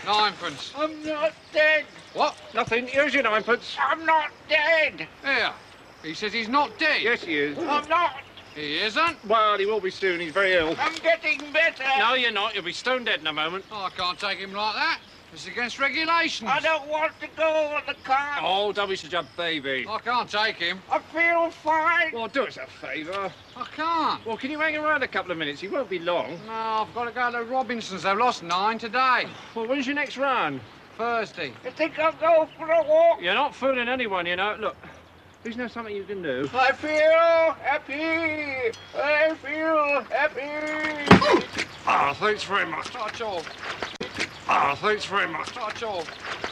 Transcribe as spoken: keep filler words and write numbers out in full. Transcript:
Ninepence. I'm not dead. What? Nothing. Here's your ninepence. I'm not dead. Here. He says he's not dead. Yes, he is. I'm not. He isn't? Well, he will be soon. He's very ill. I'm getting better. No, you're not. You'll be stone dead in a moment. Oh, I can't take him like that. It's against regulations. I don't want to go on the car. Oh, don't be such a baby. I can't take him. I feel fine. Well, do us a favour. I can't. Well, can you hang around a couple of minutes? He won't be long. No, I've got to go to Robinson's. They've lost nine today. Well, when's your next run? Thursday. You think I'll go for a walk? You're not fooling anyone, you know. Look, isn't there something you can do? I feel happy. I feel happy. Ah, thanks very much. Touch all. Ah, thanks very much. Touch all.